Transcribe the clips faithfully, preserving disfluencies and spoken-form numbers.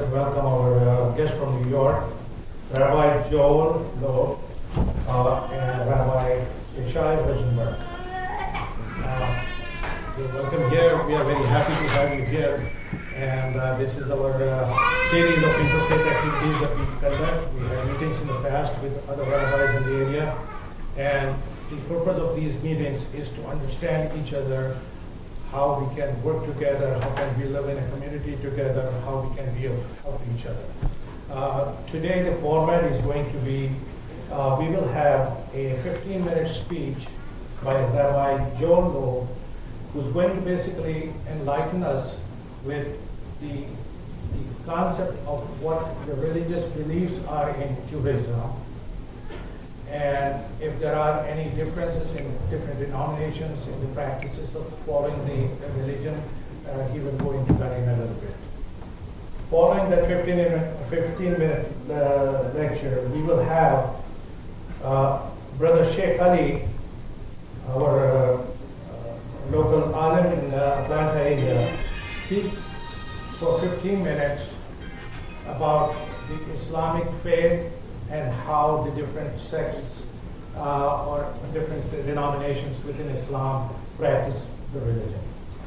to welcome our uh, guest from New York, Rabbi Joel Loeb uh, and Rabbi Yeshai Rosenberg. Uh, you're welcome here. We are very happy to have you here. And uh, this is our uh, series of interfaith activities that we conduct. We had meetings in the past with other rabbis in the area. And the purpose of these meetings is to understand each other, how we can work together, how can we live in a community together, how we can be of help to each other. Uh, today the format is going to be, uh, we will have a fifteen minute speech by Rabbi Joel Loeb, who's going to basically enlighten us with the, the concept of what the religious beliefs are in Judaism, and if there are any differences in different denominations in the practices of following the, the religion, uh, he will go into that in a little bit. Following that fifteen minute uh, lecture, we will have uh, Brother Sheikh Ali, our uh, uh, local alim in uh, Atlanta area, speak for fifteen minutes about the Islamic faith and how the different sects uh, or different denominations within Islam practice the religion.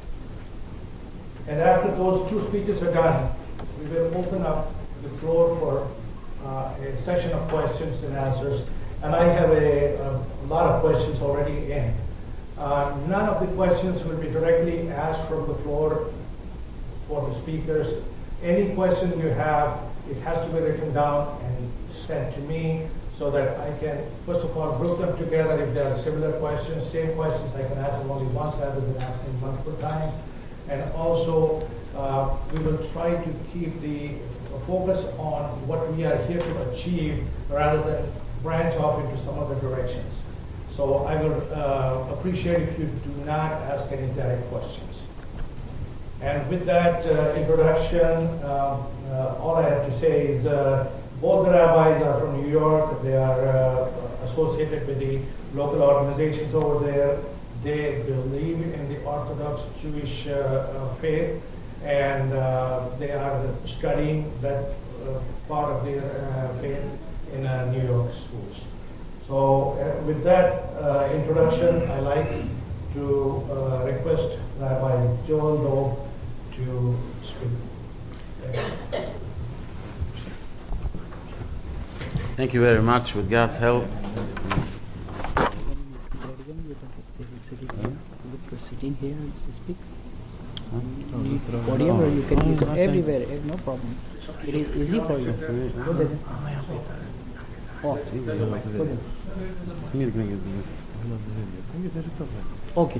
And after those two speeches are done, we will open up the floor for uh, a session of questions and answers. And I have a, a lot of questions already in. Uh, none of the questions will be directly asked from the floor for the speakers. Any question you have, it has to be written down and sent to me so that I can, first of all, group them together. If there are similar questions, same questions, I can ask them only once rather than asking multiple times. And also, uh, we will try to keep the focus on what we are here to achieve rather than branch off into some other directions. So I will uh, appreciate if you do not ask any direct questions. And with that uh, introduction, uh, uh, all I have to say is uh, both the rabbis are from New York. They are uh, associated with the local organizations over there. They believe in the Orthodox Jewish uh, uh, faith, and uh, they are studying that uh, part of their uh, faith in uh, New York schools. So uh, with that uh, introduction, I like to uh, request Rabbi Joel Loeb to speak. Thank you very much. With God's help. Sitting here and speak. Podium, or you can use it everywhere. No problem. It is easy for you. Go there. Oh, okay.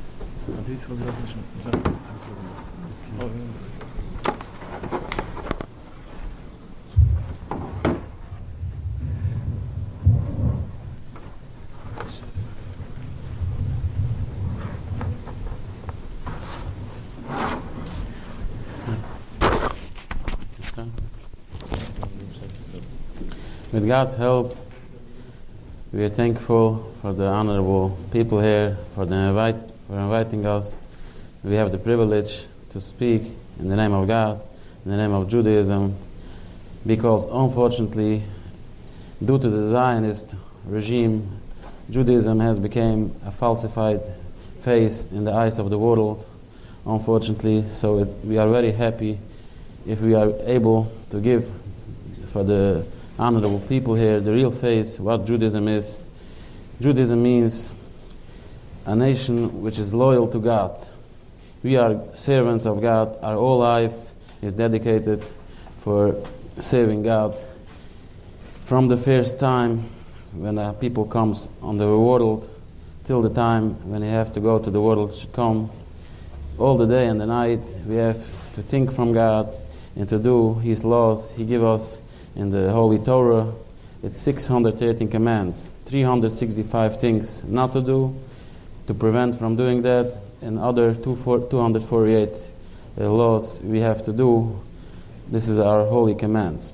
With God's help, we are thankful for the honorable people here, for, the invite, for inviting us. We have the privilege to speak in the name of God, in the name of Judaism, because unfortunately, due to the Zionist regime, Judaism has become a falsified face in the eyes of the world, unfortunately. So it, we are very happy if we are able to give for the honorable people here the real face, what Judaism is. Judaism means a nation which is loyal to God. We are servants of God. Our whole life is dedicated for serving God. From the first time when a people comes on the world till the time when they have to go to the world should come, all the day and the night we have to think from God and to do His laws. He gives us in the Holy Torah, it's six hundred thirteen commands, three hundred sixty-five things not to do, to prevent from doing that, and other two hundred forty-eight uh, laws we have to do. This is our holy commands.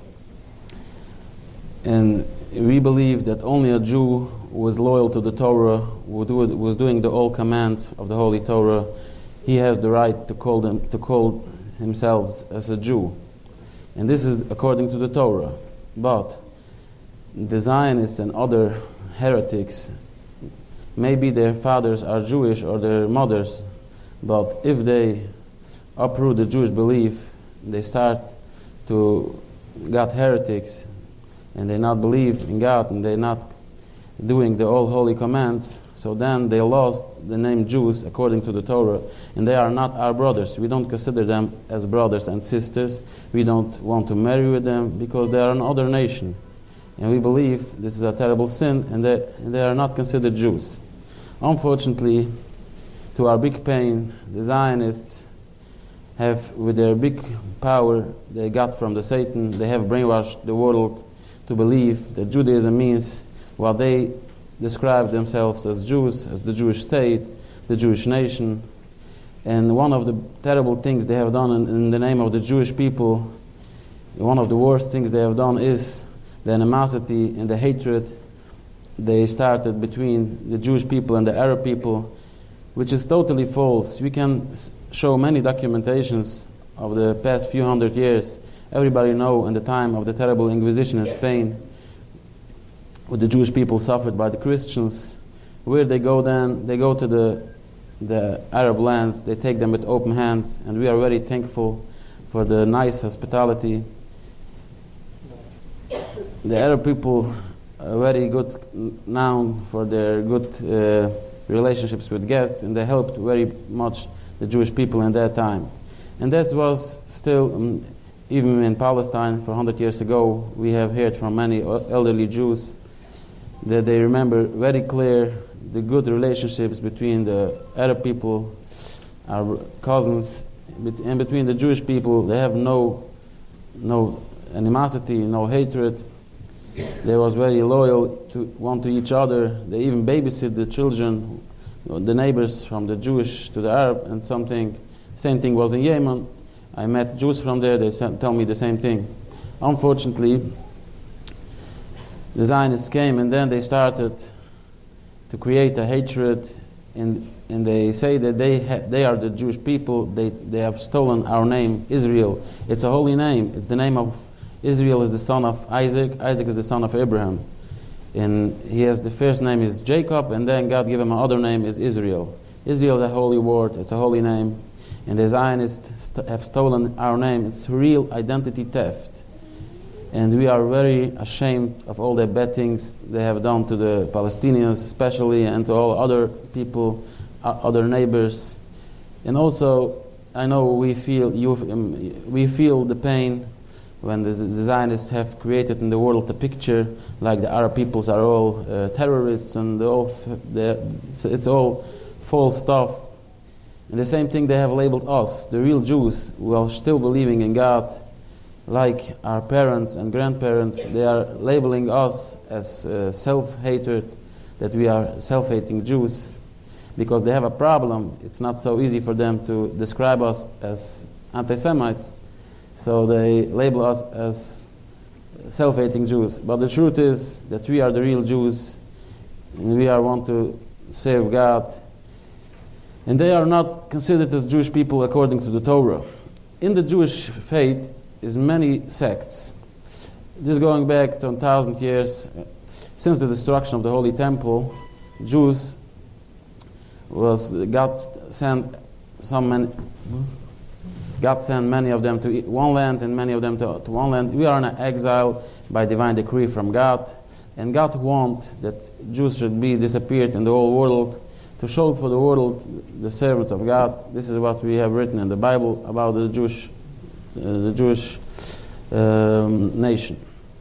And we believe that only a Jew who is loyal to the Torah, who do, was doing the old commands of the Holy Torah, he has the right to call them, to call himself as a Jew. And this is according to the Torah. But the Zionists and other heretics, maybe their fathers are Jewish or their mothers, but if they uproot the Jewish belief, they start to got heretics, and they not believe in God, and they not doing the all holy commands, so then they lost the name Jews according to the Torah, and they are not our brothers. We don't consider them as brothers and sisters. We don't want to marry with them because they are another nation, and we believe this is a terrible sin, and they, and they are not considered Jews. Unfortunately, to our big pain, the Zionists have, with their big power they got from the Satan, they have brainwashed the world to believe that Judaism means what they describe themselves as Jews, as the Jewish state, the Jewish nation. And one of the terrible things they have done in, in the name of the Jewish people, one of the worst things they have done is the animosity and the hatred they started between the Jewish people and the Arab people, which is totally false. We can show many documentations of the past few hundred years. Everybody know in the time of the terrible Inquisition in Spain, what the Jewish people suffered by the Christians. Where they go then? They go to the the Arab lands, they take them with open hands, and we are very thankful for the nice hospitality. The Arab people are very good known for their good uh, relationships with guests, and they helped very much the Jewish people in that time. And that was still, um, even in Palestine for one hundred years ago, we have heard from many elderly Jews that they remember very clear the good relationships between the Arab people, our cousins, and between the Jewish people. They have no no animosity, no hatred. They was very loyal to one to each other. They even babysit the children, the neighbors from the Jewish to the Arab, and something. Same thing was in Yemen. I met Jews from there. They tell me the same thing. Unfortunately, the Zionists came, and then they started to create a hatred, and and they say that they ha they are the Jewish people. They they have stolen our name, Israel. It's a holy name. It's the name of Israel. Is the son of Isaac. Isaac is the son of Abraham, and he has the first name is Jacob, and then God gave him another name is Israel. Israel is a holy word. It's a holy name, and the Zionists st have stolen our name. It's real identity theft. And we are very ashamed of all the bad things they have done to the Palestinians especially, and to all other people, uh, other neighbors. And also, I know we feel you, um, we feel the pain when the, the Zionists have created in the world a picture like the Arab peoples are all uh, terrorists, and all it's, it's all false stuff. And the same thing they have labeled us, the real Jews, who are still believing in God, like our parents and grandparents. They are labeling us as uh, self-hatred, that we are self-hating Jews, because they have a problem. It's not so easy for them to describe us as anti-Semites, so they label us as self-hating Jews. But the truth is that we are the real Jews, and we are want to serve God, and they are not considered as Jewish people according to the Torah. In the Jewish faith is many sects. This going back to a thousand years, since the destruction of the Holy Temple, Jews was God sent some many, God sent many of them to one land and many of them to, to one land. We are in exile by divine decree from God, and God wants that Jews should be disappeared in the whole world to show for the world the servants of God. This is what we have written in the Bible about the Jewish Uh, the Jewish um, nation.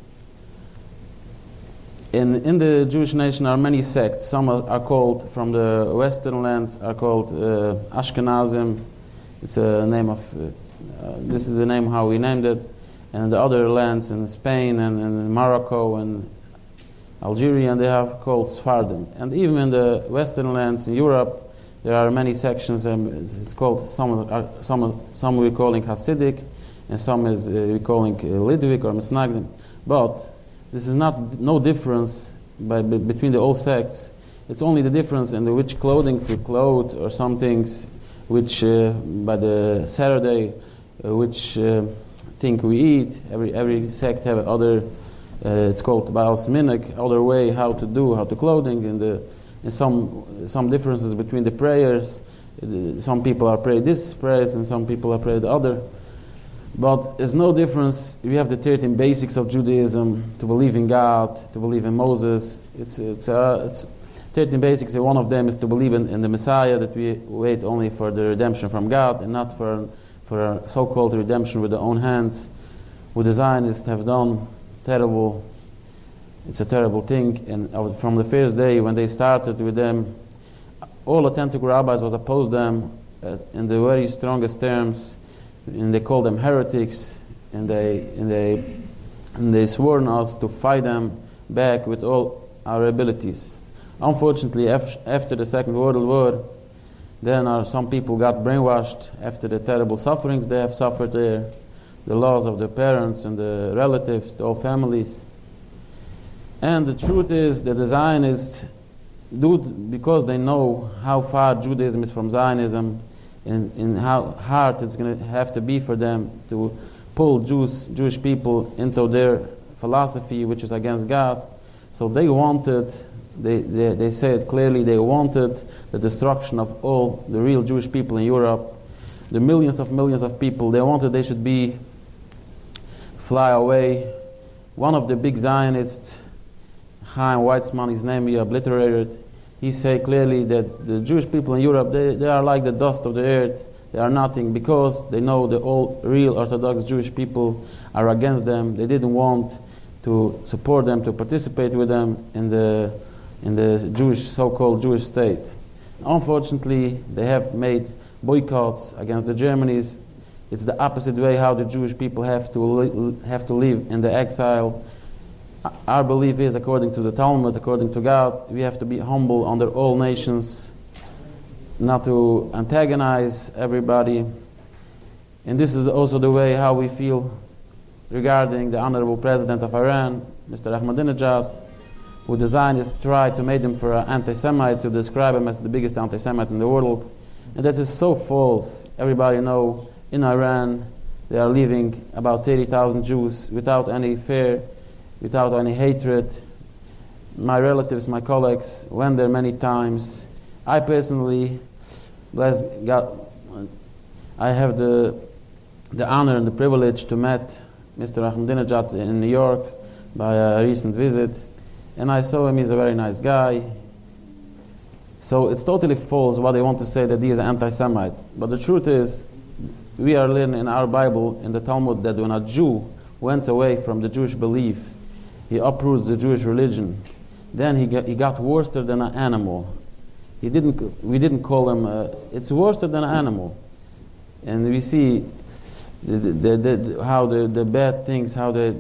In in the Jewish nation are many sects. Some are, are called, from the western lands, are called uh, Ashkenazim. It's a name of uh, uh, this is the name how we named it. And the other lands in Spain and, and Morocco and Algeria, and they have called Sephardim. And even in the western lands in Europe, there are many sections. Um, it's, it's called some are, some some we're calling Hasidic, and some is uh, we're calling uh, Lidwik or Misnagdim. But this is not no difference by, by, between the old sects. It's only the difference in the which clothing to clothe, or some things which uh, by the Saturday, uh, which uh, thing we eat. Every every sect have other. Uh, it's called Baal Sminik, other way how to do, how to clothing, and the and some some differences between the prayers. Uh, some people are pray this prayers, and some people are pray the other. But there's no difference. We have the thirteen basics of Judaism: to believe in God, to believe in Moses. It's it's uh, it's thirteen basics, and one of them is to believe in, in the Messiah. That we wait only for the redemption from God, and not for for a so-called redemption with their own hands, what the Zionists have done. Terrible. It's a terrible thing. And from the first day when they started with them, all authentic rabbis was opposed them uh, in the very strongest terms, and they called them heretics, and they and they and they sworn us to fight them back with all our abilities. Unfortunately, after, after the Second World War, then our, some people got brainwashed after the terrible sufferings they have suffered there. The loss of their parents and the relatives, the whole families. And the truth is that the Zionists do, because they know how far Judaism is from Zionism, and, and how hard it's going to have to be for them to pull Jews, Jewish people into their philosophy, which is against God. So they wanted, they, they, they say it clearly, they wanted the destruction of all the real Jewish people in Europe, the millions of millions of people. They wanted they should be fly away. One of the big Zionists, Chaim Weizmann, his name we obliterated, he said clearly that the Jewish people in Europe, they, they are like the dust of the earth. They are nothing, because they know the all real Orthodox Jewish people are against them. They didn't want to support them, to participate with them in the in the Jewish, so-called Jewish state. Unfortunately, they have made boycotts against the Germans. It's the opposite way how the Jewish people have to li have to live in the exile. Our belief is, according to the Talmud, according to God, we have to be humble under all nations, not to antagonize everybody. And this is also the way how we feel regarding the Honorable President of Iran, Mister Ahmadinejad, who the Zionists tried to make him for an anti-Semite, to describe him as the biggest anti-Semite in the world. And that is so false. Everybody knows in Iran they are living about thirty thousand Jews without any fear, without any hatred. My relatives, my colleagues went there many times. I personally, bless God, I have the the honor and the privilege to meet Mister Ahmadinejad in New York by a recent visit, and I saw him. He's a very nice guy. So it's totally false what they want to say, that he is an anti-Semite. But the truth is, we are learning in our Bible, in the Talmud, that when a Jew went away from the Jewish belief, he uproots the Jewish religion, then he got, he got worse than an animal. He didn't. We didn't call him. Uh, it's worse than an animal, and we see the, the, the, the, how the, the bad things, how they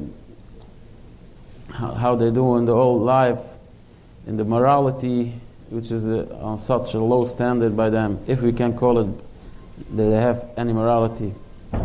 how, how they do in the whole life, in the morality, which is a, on such a low standard by them, if we can call it that they have any morality.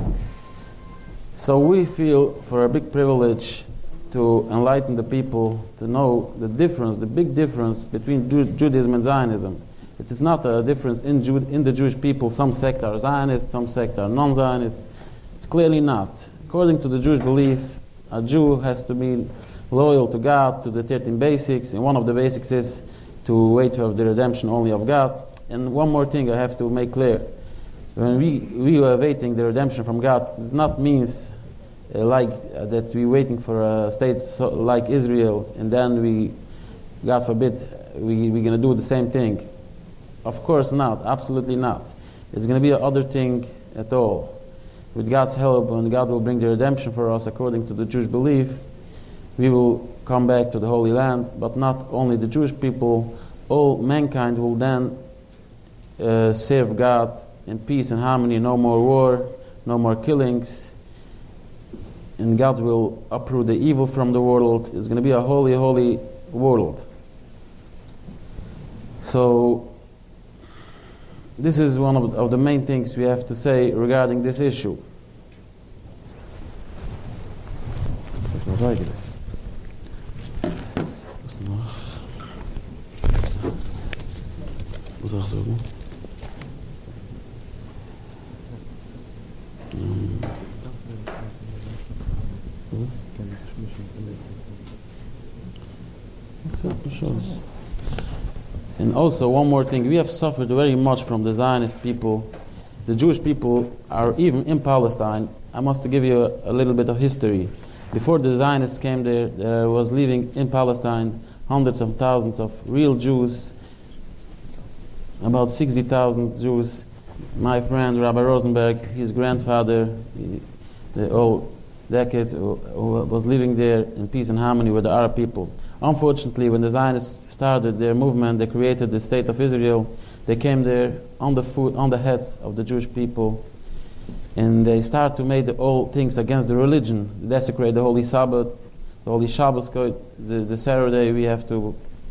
So we feel for a big privilege to enlighten the people to know the difference, the big difference between Ju Judaism and Zionism. It is not a difference in, Ju in the Jewish people. Some sect are Zionists, some sect are non-Zionists. It's clearly not. According to the Jewish belief, a Jew has to be loyal to God, to the thirteen basics, and one of the basics is to wait for the redemption only of God. And one more thing I have to make clear. When we, we are waiting the redemption from God, it does not mean uh, like uh, that we're waiting for a state so, like Israel, and then we, God forbid, we, we're going to do the same thing. Of course not, absolutely not. It's going to be another thing at all. With God's help, when God will bring the redemption for us according to the Jewish belief, we will come back to the Holy Land, but not only the Jewish people, all mankind will then uh, serve God in peace and harmony, no more war, no more killings, and God will uproot the evil from the world. It's going to be a holy, holy world. So this is one of, of the main things we have to say regarding this issue. Was I this? Was auch so gut. And also one more thing, we have suffered very much from the Zionist people. The Jewish people are even in Palestine. I must give you a, a little bit of history. Before the Zionists came there, there was living in Palestine hundreds of thousands of real Jews, about sixty thousand Jews. My friend Rabbi Rosenberg, his grandfather, the old decades, was living there in peace and harmony with the Arab people. Unfortunately, when the Zionists started their movement, they created the State of Israel. They came there on the foot, on the heads of the Jewish people, and they start to make the, all things against the religion, desecrate the Holy Sabbath, the Holy Shabbos code, the, the Saturday we have to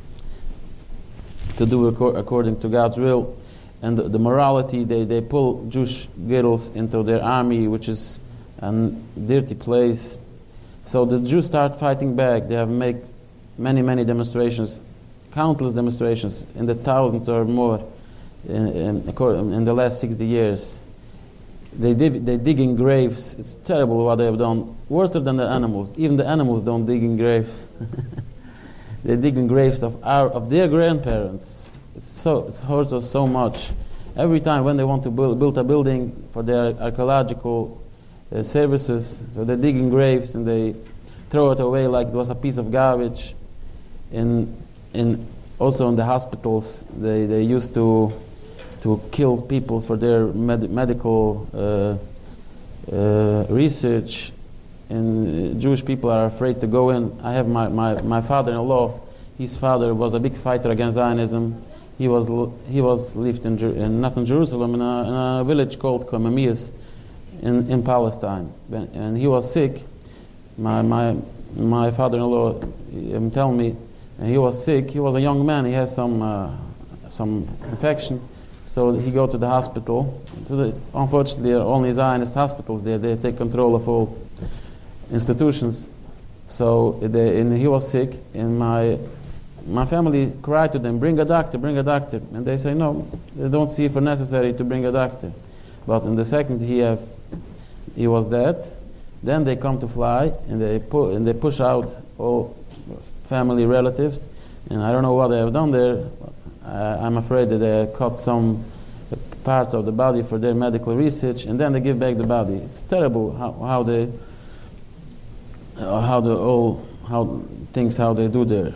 to do acco- according to God's will, and the, the morality. They they pull Jewish girls into their army, which is a dirty place. So the Jews start fighting back. They have made many many demonstrations, countless demonstrations, in the thousands or more in, in, in the last sixty years. They dig, they dig in graves. It's terrible what they have done. Worse than the animals. Even the animals don't dig in graves. They dig in graves of our of their grandparents. It's so it hurts us so much. Every time when they want to build, build a building for their archaeological uh, services, so they dig in graves and they throw it away like it was a piece of garbage. In in also in the hospitals, they they used to. to kill people for their med- medical uh, uh, research, and Jewish people are afraid to go in. I have my, my, my father-in-law. His father was a big fighter against Zionism. He was he was lived in, Jer- in not in Jerusalem, in a, in a village called Komemius in in Palestine. And he was sick. My my my father-in-law um, tell me, and he was sick. He was a young man. He has some uh, some infection. So he go to the hospital. To the, unfortunately, there are only Zionist hospitals there. They take control of all institutions. So they, and he was sick, and my my family cried to them, "Bring a doctor, bring a doctor." And they say, "No, they don't see it for necessary to bring a doctor." But in the second he have, he was dead, then they come to fly, and they pu- and they push out all family relatives, and I don't know what they have done there. Uh, I'm afraid that they cut some parts of the body for their medical research, and then they give back the body. It's terrible how, how they, uh, how the all how things how they do there.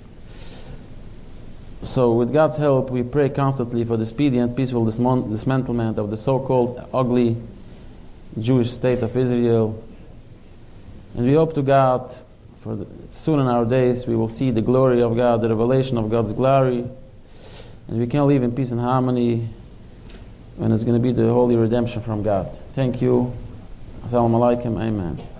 So with God's help, we pray constantly for the speedy and peaceful dismon- dismantlement of the so-called ugly Jewish state of Israel, and we hope to God for the, soon in our days we will see the glory of God, the revelation of God's glory. And we can live in peace and harmony when it's going to be the holy redemption from God. Thank you. Assalamu alaikum. Amen.